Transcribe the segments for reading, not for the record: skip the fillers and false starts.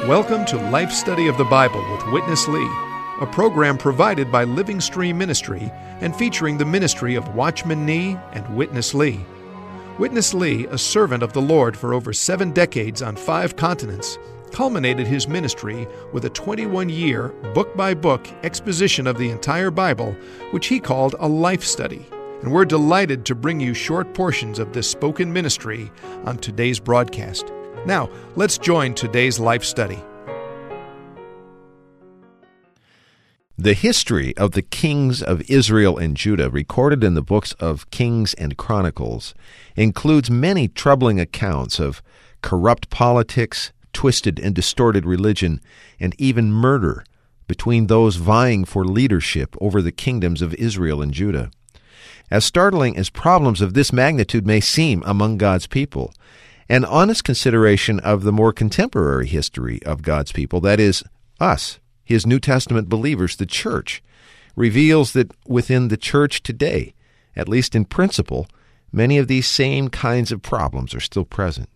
Welcome to Life Study of the Bible with Witness Lee, a program provided by Living Stream Ministry and featuring the ministry of Watchman Nee and Witness Lee. Witness Lee, a servant of the Lord for over 7 decades on 5 continents, culminated his ministry with a 21-year, book-by-book exposition of the entire Bible, which he called a life study. And we're delighted to bring you short portions of this spoken ministry on today's broadcast. Now, let's join today's life study. The history of the kings of Israel and Judah, recorded in the books of Kings and Chronicles, includes many troubling accounts of corrupt politics, twisted and distorted religion, and even murder between those vying for leadership over the kingdoms of Israel and Judah. As startling as problems of this magnitude may seem among God's people, an honest consideration of the more contemporary history of God's people, that is, us, His New Testament believers, the church, reveals that within the church today, at least in principle, many of these same kinds of problems are still present.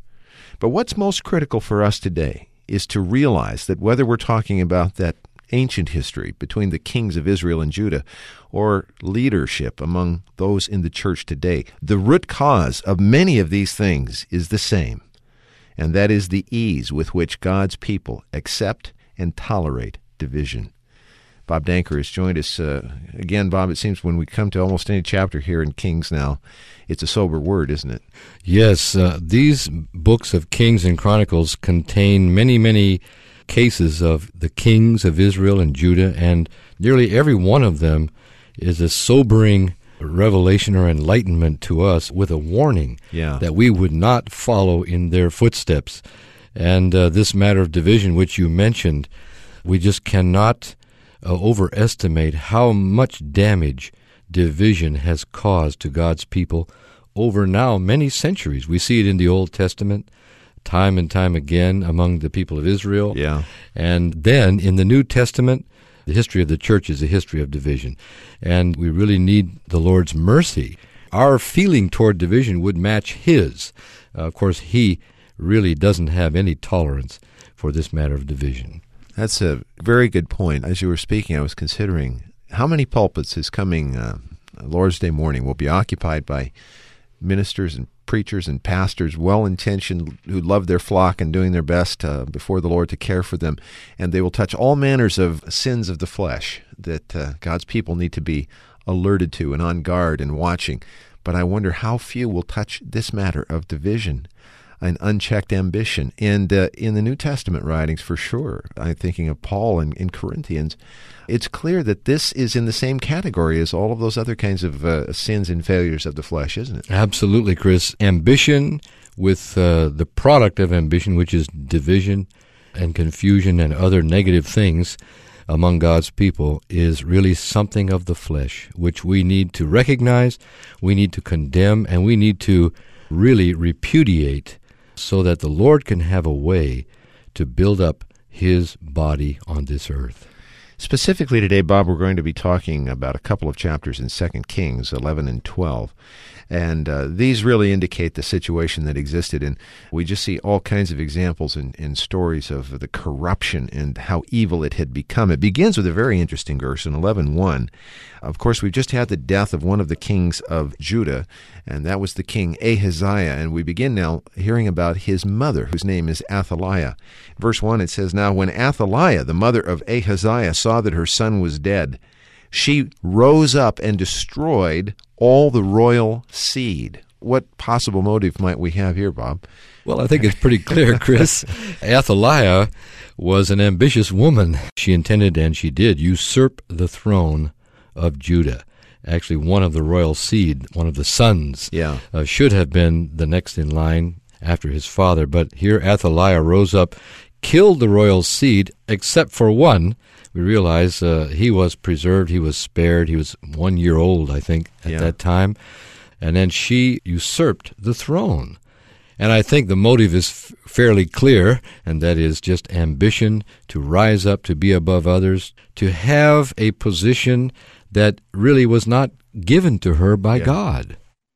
But what's most critical for us today is to realize that whether we're talking about that ancient history between the kings of Israel and Judah, or leadership among those in the church today, the root cause of many of these things is the same, and that is the ease with which God's people accept and tolerate division. Bob Danker has joined us. Again, Bob, it seems when we come to almost any chapter here in Kings now, it's a sober word, isn't it? Yes, these books of Kings and Chronicles contain many cases of the kings of Israel and Judah, and nearly every one of them is a sobering revelation or enlightenment to us with a warning that we would not follow in their footsteps. And this matter of division, which you mentioned, we just cannot overestimate how much damage division has caused to God's people over now many centuries. We see it in the Old Testament, time and time again among the people of Israel. Yeah. And then in the New Testament, the history of the church is a history of division. And we really need the Lord's mercy. Our feeling toward division would match His. Of course, He really doesn't have any tolerance for this matter of division. That's a very good point. As you were speaking, I was considering how many pulpits this coming Lord's Day morning will be occupied by ministers and preachers and pastors, well-intentioned, who love their flock and doing their best before the Lord to care for them. And they will touch all manners of sins of the flesh that God's people need to be alerted to and on guard and watching. But I wonder how few will touch this matter of division and unchecked ambition. And in the New Testament writings, for sure, I'm thinking of Paul in Corinthians, it's clear that this is in the same category as all of those other kinds of sins and failures of the flesh, isn't it? Absolutely, Chris. Ambition with the product of ambition, which is division and confusion and other negative things among God's people, is really something of the flesh, which we need to recognize, we need to condemn, and we need to really repudiate so that the Lord can have a way to build up His body on this earth. Specifically today, Bob, we're going to be talking about a couple of chapters in 2 Kings 11 and 12. And these really indicate the situation that existed. And we just see all kinds of examples and stories of the corruption and how evil it had become. It begins with a very interesting verse in 11:1. Of course, we've just had the death of one of the kings of Judah, and that was the king Ahaziah. And we begin now hearing about his mother, whose name is Athaliah. Verse 1, it says, "Now when Athaliah, the mother of Ahaziah, saw that her son was dead, she rose up and destroyed all the royal seed." What possible motive might we have here, Bob? Well, I think it's pretty clear, Chris. Athaliah was an ambitious woman. She intended, and she did, usurp the throne of Judah. Actually, one of the royal seed, one of the sons, should have been the next in line after his father. But here Athaliah rose up, killed the royal seed, except for one. We realize he was preserved, he was spared. He was 1 year old, I think, at that time. And then she usurped the throne. And I think the motive is fairly clear, and that is just ambition to rise up, to be above others, to have a position that really was not given to her by God.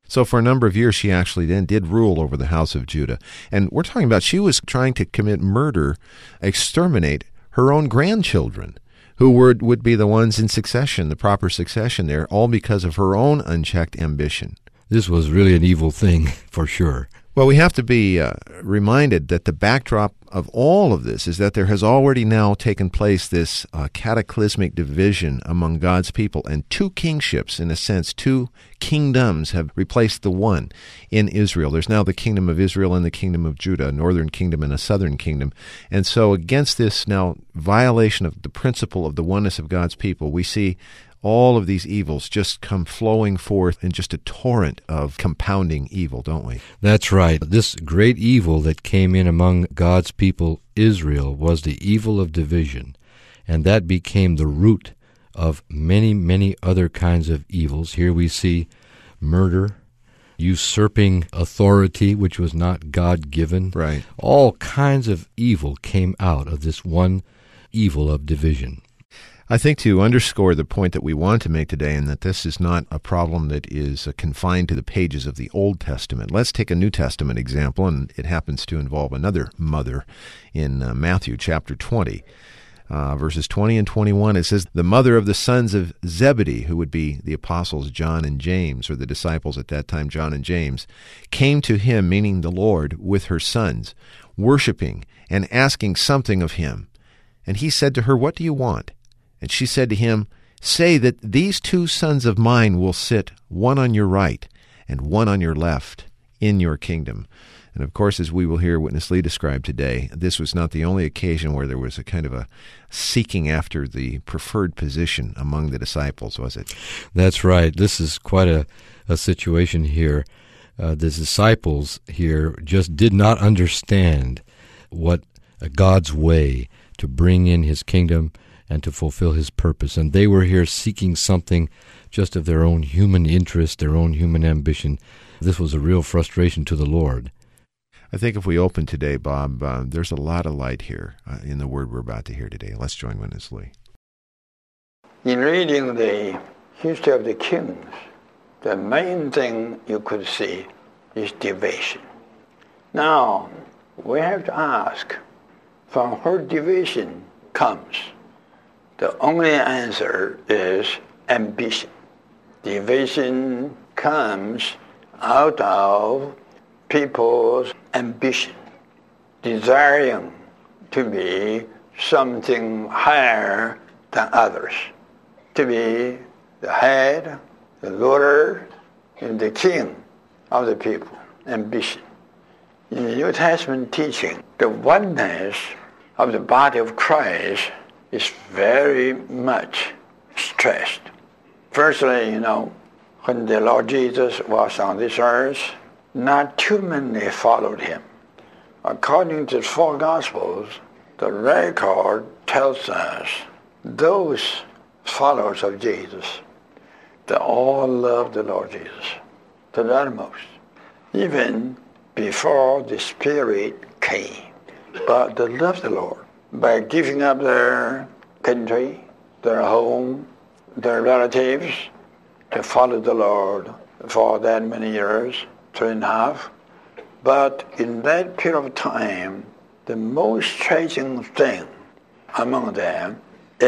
So for a number of years, she actually then did rule over the house of Judah. And we're talking about she was trying to commit murder, exterminate her own grandchildren, who would be the ones in succession, the proper succession there, all because of her own unchecked ambition. This was really an evil thing, for sure. Well, we have to be reminded that the backdrop of all of this is that there has already now taken place this cataclysmic division among God's people, and two kingships, in a sense, two kingdoms have replaced the one in Israel. There's now the kingdom of Israel and the kingdom of Judah, a northern kingdom and a southern kingdom. And so against this now violation of the principle of the oneness of God's people, we see all of these evils just come flowing forth in just a torrent of compounding evil, don't we? That's right. This great evil that came in among God's people, Israel, was the evil of division, and that became the root of many, many other kinds of evils. Here we see murder, usurping authority, which was not God-given. Right. All kinds of evil came out of this one evil of division. I think to underscore the point that we want to make today, and that this is not a problem that is confined to the pages of the Old Testament, let's take a New Testament example, and it happens to involve another mother in Matthew chapter 20. Verses 20 and 21, it says, the mother of the sons of Zebedee, who would be the apostles John and James, or the disciples at that time, John and James, came to him, meaning the Lord, with her sons, worshiping and asking something of him. And he said to her, what do you want? And she said to him, say that these two sons of mine will sit, one on your right and one on your left, in your kingdom. And of course, as we will hear Witness Lee describe today, this was not the only occasion where there was a kind of a seeking after the preferred position among the disciples, was it? That's right. This is quite a situation here. The disciples here just did not understand what God's way to bring in his kingdom and to fulfill his purpose. And they were here seeking something just of their own human interest, their own human ambition. This was a real frustration to the Lord. I think if we open today, Bob, there's a lot of light here in the word we're about to hear today. Let's join Witness Lee. In reading the history of the kings, the main thing you could see is division. Now, we have to ask, from where division comes? The only answer is ambition. Division comes out of people's ambition, desiring to be something higher than others, to be the head, the ruler, and the king of the people. Ambition. In the New Testament teaching, the oneness of the body of Christ is very much stressed. Firstly, when the Lord Jesus was on this earth, not too many followed him. According to the four Gospels, the record tells us those followers of Jesus, they all loved the Lord Jesus to the utmost, even before the Spirit came. But they loved the Lord by giving up their country, their home, their relatives, to follow the Lord for that many years, 3.5. But in that period of time, the most striking thing among them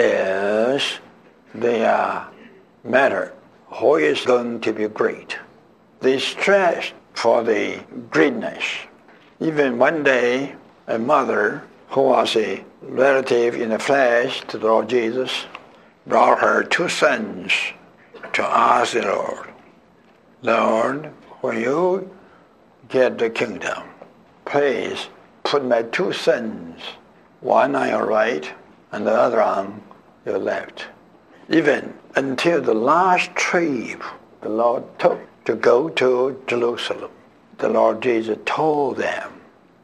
is their matter, who is going to be great. They stressed for the greatness. Even one day, a mother who was a relative in the flesh to the Lord Jesus brought her two sons to ask the Lord, Lord, when you get the kingdom, please put my two sons, one on your right and the other on your left. Even until the last trip the Lord took to go to Jerusalem, the Lord Jesus told them,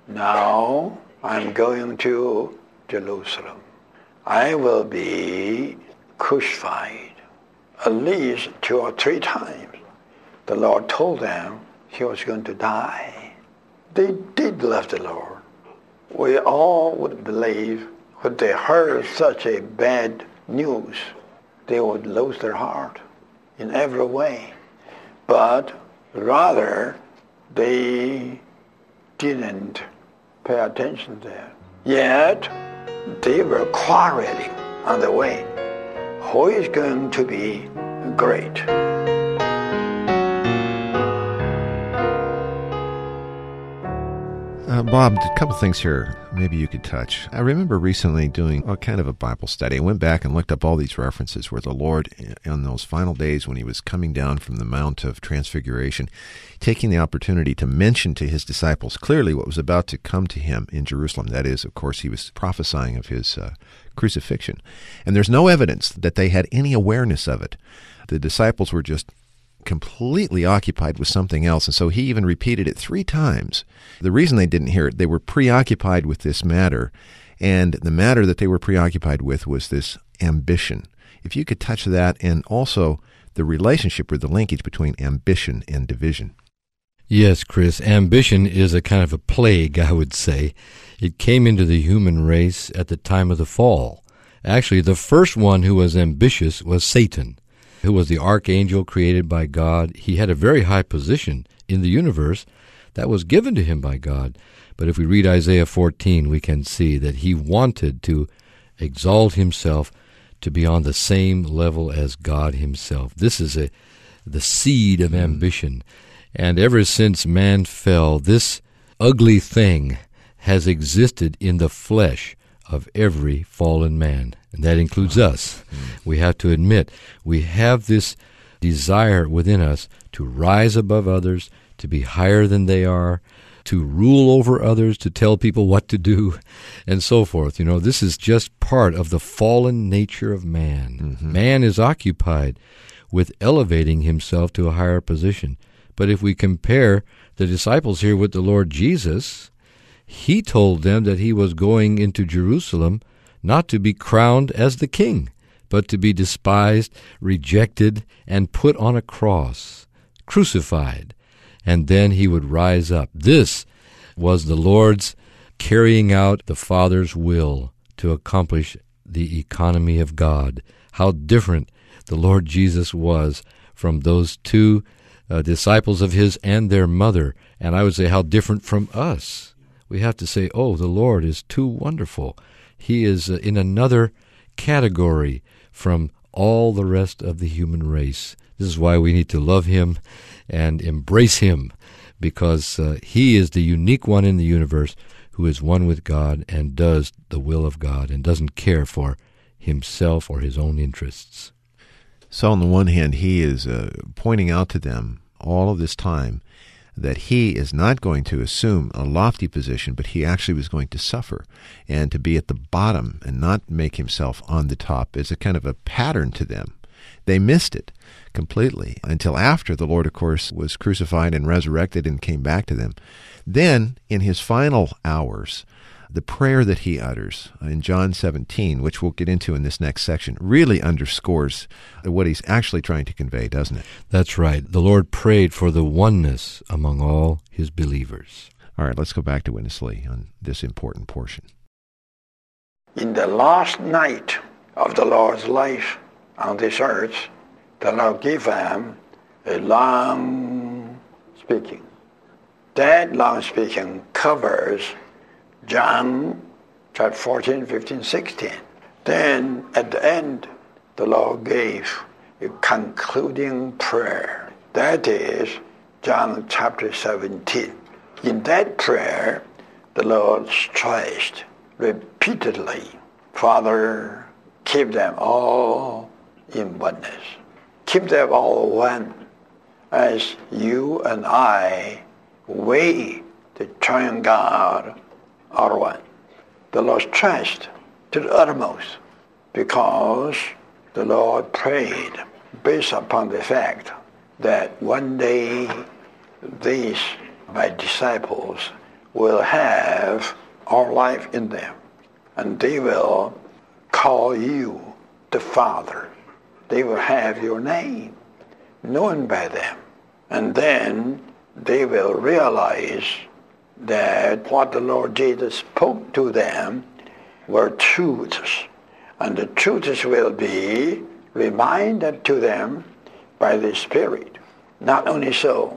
now I'm going to Jerusalem. I will be crucified at least 2 or 3 times. The Lord told them he was going to die. They did love the Lord. We all would believe when they heard such a bad news, they would lose their heart in every way. But Rather, they didn't pay attention there. Yet, they were quarreling on the way. Who is going to be great? Bob, a couple things here maybe you could touch. I remember recently doing a kind of a Bible study. I went back and looked up all these references where the Lord, on those final days when he was coming down from the Mount of Transfiguration, taking the opportunity to mention to his disciples clearly what was about to come to him in Jerusalem. That is, of course, he was prophesying of his crucifixion. And there's no evidence that they had any awareness of it. The disciples were just completely occupied with something else, and so he even repeated it 3 times. The reason they didn't hear it, they were preoccupied with this matter, and the matter that they were preoccupied with was this ambition. If you could touch that, and also the relationship or the linkage between ambition and division. Yes, Chris, ambition is a kind of a plague, I would say. It came into the human race at the time of the fall. Actually, the first one who was ambitious was Satan, who was the archangel created by God. He had a very high position in the universe that was given to him by God. But if we read Isaiah 14, we can see that he wanted to exalt himself to be on the same level as God himself. This is the seed of ambition. And ever since man fell, this ugly thing has existed in the flesh of every fallen man, and that includes us. We have to admit, we have this desire within us to rise above others, to be higher than they are, to rule over others, to tell people what to do, and so forth. You know, this is just part of the fallen nature of man. Man is occupied with elevating himself to a higher position. But if we compare the disciples here with the Lord Jesus, he told them that he was going into Jerusalem not to be crowned as the king, but to be despised, rejected, and put on a cross, crucified, and then he would rise up. This was the Lord's carrying out the Father's will to accomplish the economy of God. How different the Lord Jesus was from those 2 disciples of his and their mother, and I would say how different from us. We have to say, oh, the Lord is too wonderful. He is in another category from all the rest of the human race. This is why we need to love him and embrace him, because he is the unique one in the universe who is one with God and does the will of God and doesn't care for himself or his own interests. So on the one hand, he is pointing out to them all of this time that he is not going to assume a lofty position, but he actually was going to suffer and to be at the bottom and not make himself on the top is a kind of a pattern to them. They missed it completely until after the Lord, of course, was crucified and resurrected and came back to them. Then, in his final hours, the prayer that he utters in John 17, which we'll get into in this next section, really underscores what he's actually trying to convey, doesn't it? That's right. The Lord prayed for the oneness among all his believers. All right, let's go back to Witness Lee on this important portion. In the last night of the Lord's life on this earth, the Lord gave them a long speaking. That long speaking covers John chapter 14, 15, 16. Then at the end, the Lord gave a concluding prayer. That is John chapter 17. In that prayer, the Lord stressed repeatedly, Father, keep them all in oneness. Keep them all one, as you and I weigh the triune God are one. The Lord stressed to the uttermost because the Lord prayed based upon the fact that one day these, my disciples, will have our life in them, and they will call you the Father. They will have your name known by them, and then they will realize that what the Lord Jesus spoke to them were truths, and the truths will be reminded to them by the Spirit. Not only so,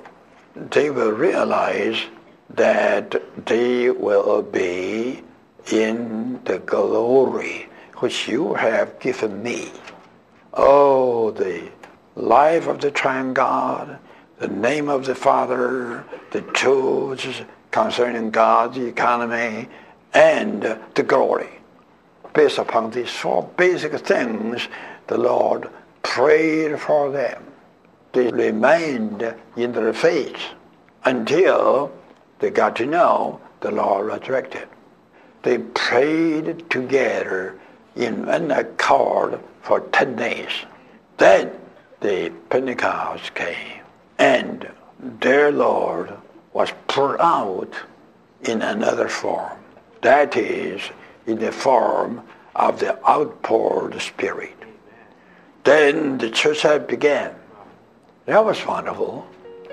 they will realize that they will be in the glory which you have given me. Oh, the life of the triune God, the name of the Father, the truths concerning God's economy, and the glory. Based upon these four basic things, the Lord prayed for them. They remained in their faith until they got to know the Lord resurrected. They prayed together in one accord for 10 days. Then the Pentecost came, and their Lord was poured out in another form. That is, in the form of the outpoured Spirit. Then the church had began. That was wonderful.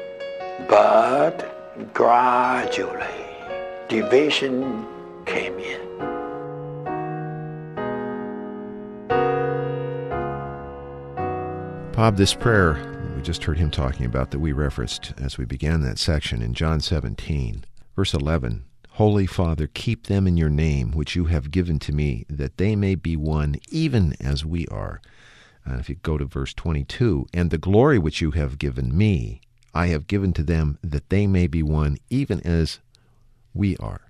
But gradually, division came in. Bob, this prayer we just heard him talking about that we referenced as we began that section in John 17, verse 11, Holy Father, keep them in your name, which you have given to me, that they may be one, even as we are. If you go to verse 22, and the glory which you have given me, I have given to them, that they may be one, even as we are.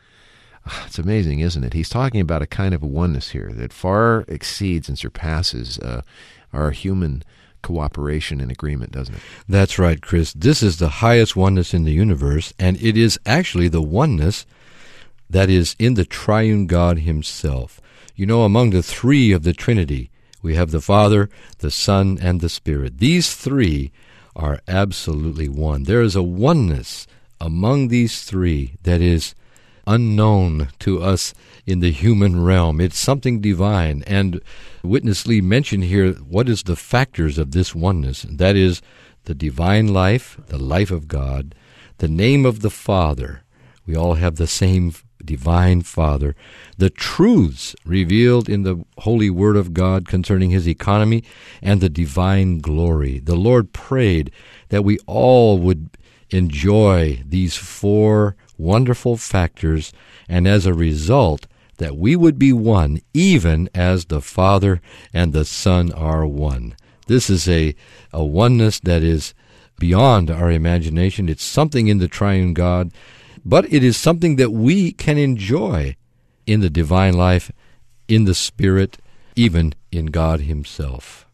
It's amazing, isn't it? He's talking about a kind of a oneness here that far exceeds and surpasses our human cooperation and agreement, doesn't it? That's right, Chris. This is the highest oneness in the universe, and it is actually the oneness that is in the triune God himself. You know, among the three of the Trinity, we have the Father, the Son, and the Spirit. These three are absolutely one. There is a oneness among these three that is unknown to us in the human realm. It's something divine. And Witness Lee mentioned here what is the factors of this oneness. That is the divine life, the life of God, the name of the Father. We all have the same divine Father. The truths revealed in the holy Word of God concerning his economy, and the divine glory. The Lord prayed that we all would enjoy these four wonderful factors, and as a result, that we would be one, even as the Father and the Son are one. This is a oneness that is beyond our imagination. It's something in the triune God, but it is something that we can enjoy in the divine life, in the Spirit, even in God himself.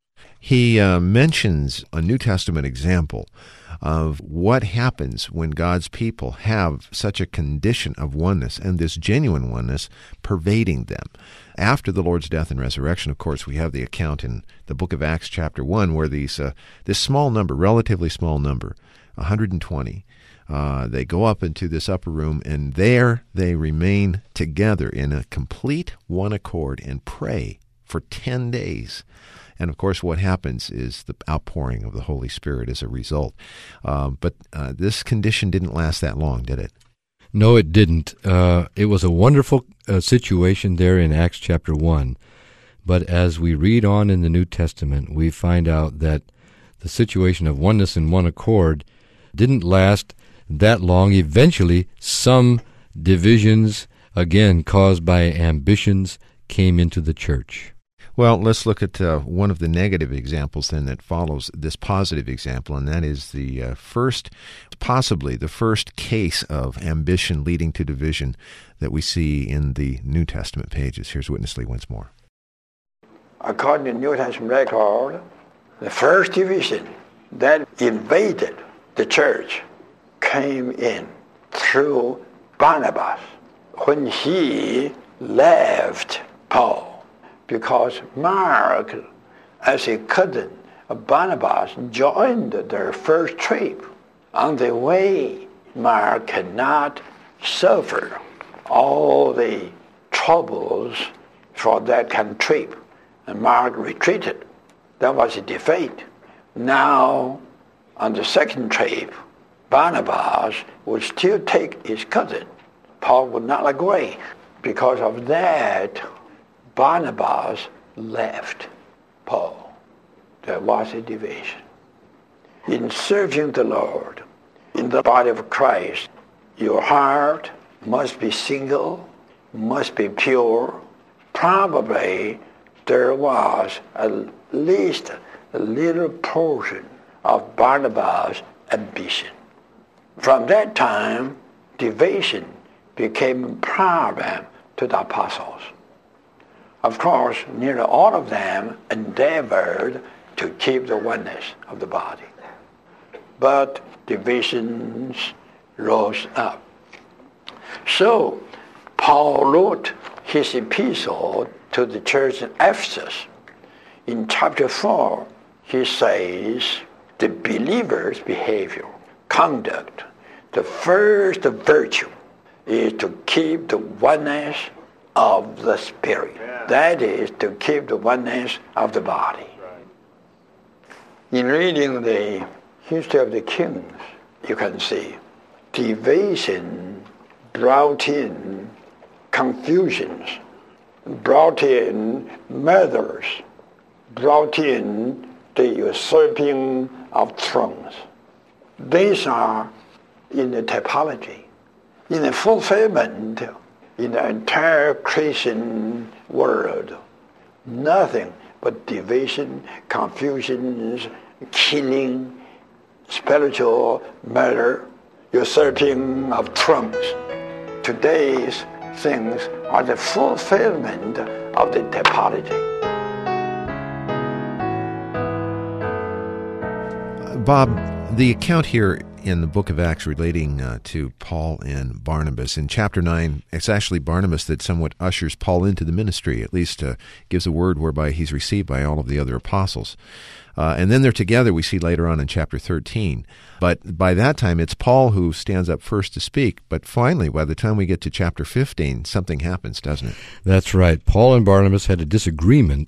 He mentions a New Testament example of what happens when God's people have such a condition of oneness and this genuine oneness pervading them. After the Lord's death and resurrection, of course, we have the account in the book of Acts chapter 1 where this small number, relatively small number, 120, they go up into this upper room, and there they remain together in a complete one accord and pray for 10 days. And, of course, what happens is the outpouring of the Holy Spirit as a result. But this condition didn't last that long, did it? No, it didn't. It was a wonderful situation there in Acts chapter 1. But as we read on in the New Testament, we find out that the situation of oneness and one accord didn't last that long. Eventually, some divisions, again caused by ambitions, came into the church. Well, let's look at one of the negative examples then that follows this positive example, and that is possibly the first case of ambition leading to division that we see in the New Testament pages. Here's Witness Lee once more. According to the New Testament record, the first division that invaded the church came in through Barnabas when he left Paul. Because Mark, as a cousin of Barnabas, joined their first trip. On the way, Mark cannot suffer all the troubles for that kind of trip. And Mark retreated. That was a defeat. Now, on the second trip, Barnabas would still take his cousin. Paul would not agree. Because of that, Barnabas left Paul. There was a division. In serving the Lord, in the body of Christ, your heart must be single, must be pure. Probably there was at least a little portion of Barnabas' ambition. From that time, division became a problem to the apostles. Of course, nearly all of them endeavored to keep the oneness of the body. But divisions rose up. So, Paul wrote his epistle to the church in Ephesus. In chapter 4, he says, the believer's behavior, conduct, the first virtue is to keep the oneness of the Spirit. Yeah. That is to keep the oneness of the body. Right. In reading the history of the kings, you can see division brought in confusions, brought in murders, brought in the usurping of thrones. These are in the typology, in the fulfillment in the entire Christian world. Nothing but division, confusions, killing, spiritual murder, usurping of thrones. Today's things are the fulfillment of the typology. Bob, the account here in the book of Acts relating to Paul and Barnabas, in chapter 9, it's actually Barnabas that somewhat ushers Paul into the ministry, at least gives a word whereby he's received by all of the other apostles. And then they're together, we see later on in chapter 13. But by that time, it's Paul who stands up first to speak. But finally, by the time we get to chapter 15, something happens, doesn't it? That's right. Paul and Barnabas had a disagreement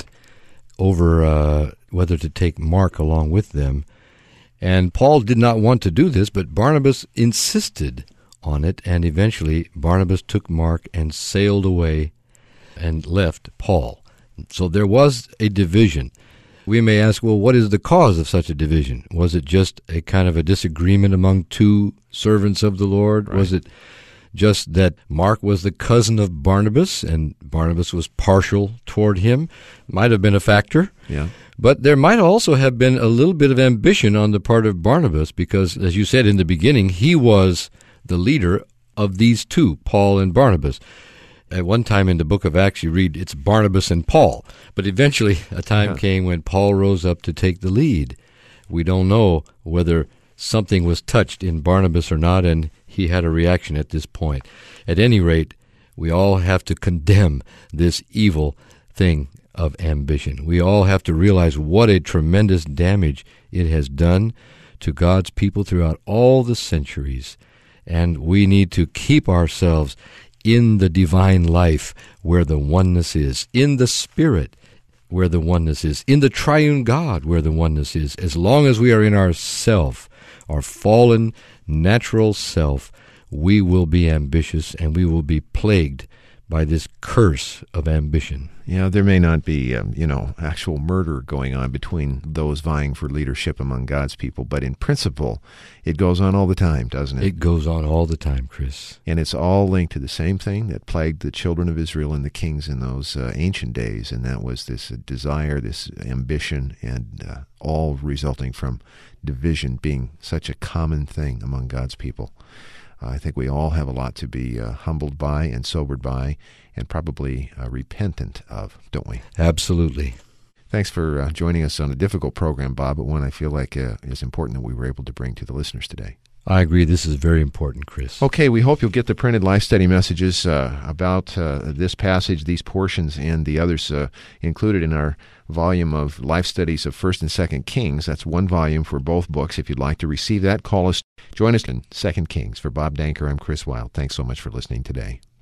over whether to take Mark along with them. And Paul did not want to do this, but Barnabas insisted on it, and eventually Barnabas took Mark and sailed away and left Paul. So there was a division. We may ask, well, what is the cause of such a division? Was it just a kind of a disagreement among two servants of the Lord? Right. Was it just that Mark was the cousin of Barnabas, and Barnabas was partial toward him? Might have been a factor. Yeah. But there might also have been a little bit of ambition on the part of Barnabas because, as you said in the beginning, he was the leader of these two, Paul and Barnabas. At one time in the book of Acts, you read it's Barnabas and Paul. But eventually a time came when Paul rose up to take the lead. We don't know whether something was touched in Barnabas or not, and he had a reaction at this point. At any rate, we all have to condemn this evil thing of ambition. We all have to realize what a tremendous damage it has done to God's people throughout all the centuries. And we need to keep ourselves in the divine life where the oneness is, in the Spirit where the oneness is, in the triune God where the oneness is. As long as we are in our self, our fallen natural self, we will be ambitious and we will be plagued by this curse of ambition. Yeah, there may not be, actual murder going on between those vying for leadership among God's people, but in principle, it goes on all the time, doesn't it? It goes on all the time, Chris. And it's all linked to the same thing that plagued the children of Israel and the kings in those ancient days, and that was this desire, this ambition, and all resulting from division being such a common thing among God's people. I think we all have a lot to be humbled by and sobered by and probably repentant of, don't we? Absolutely. Thanks for joining us on a difficult program, Bob, but one I feel like is important that we were able to bring to the listeners today. I agree. This is very important, Chris. Okay, we hope you'll get the printed Life Study messages about this passage, these portions, and the others included in our volume of Life Studies of 1st and 2nd Kings. That's one volume for both books. If you'd like to receive that, call us. Join us in 2 Kings. For Bob Danker, I'm Chris Wilde. Thanks so much for listening today.